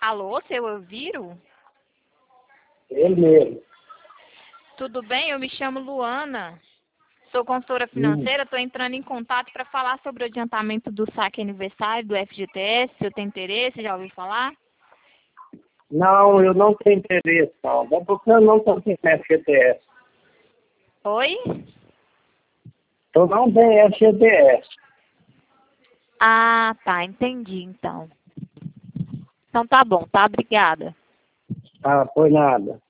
Alô, seu Elviro? Ele mesmo. Tudo bem? Eu me chamo Luana. Sou consultora Hum. financeira. Estou entrando em contato para falar sobre o adiantamento do saque aniversário do FGTS. Se eu tenho interesse, já ouviu falar? Não, eu não tenho interesse, não. É porque eu não estou sem FGTS. Oi? Eu não tenho FGTS. Ah, tá. Entendi, então. Então tá bom, tá? Obrigada. Ah, foi nada.